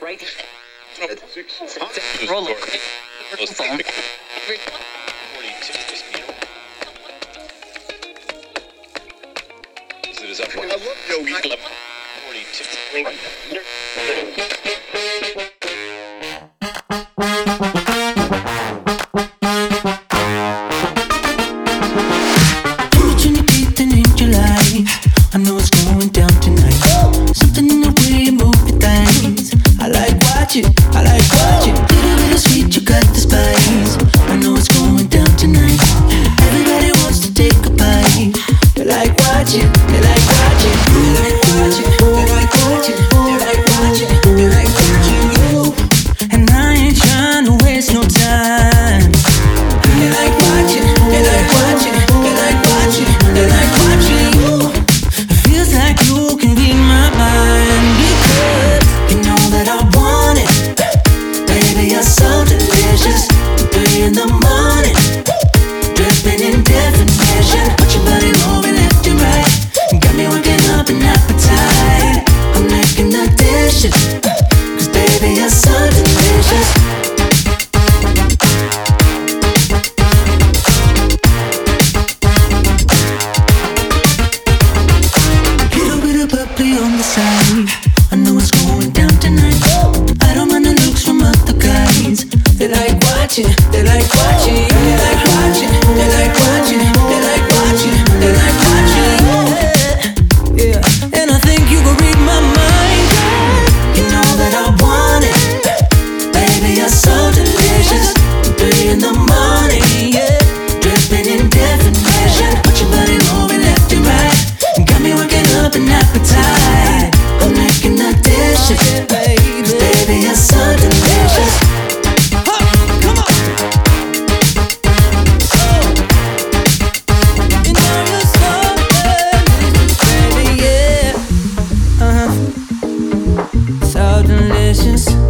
right. Roll it. I love Yogi. 42. I know it's going down tonight. Something in the way you move your things. I like watching. Little bit of sweet, you got the spice. I know it's going down tonight. Everybody wants to take a bite. They like watching. They like watching. They like watching. They like watching. They like watching. They like watching you. And I ain't trying to waste no time. They like watching. They like watching. They like watching. They like watching you. Feels like you can read my mind because you know that I want it. Baby, you're so delicious. 3 in the morning, dripping in definition. Watch your body moving left and right. Got me working up an appetite. I'm making the dishes, cause baby, you're so delicious. On the side, I know it's going down tonight. I don't mind the looks from other guys. They like watching, they like watching, they like watching, they like watching, they like watching, they like watching. Yeah, and I think you can read my mind. You know that I want it. Baby, you're so delicious. 3 in the morning, yeah, dripping in definition. Watch your body moving left and right. Got me working up an appetite. I'm making the dishes, cause baby, you're so delicious. Come on. You know you're so delicious, baby, yeah. So delicious.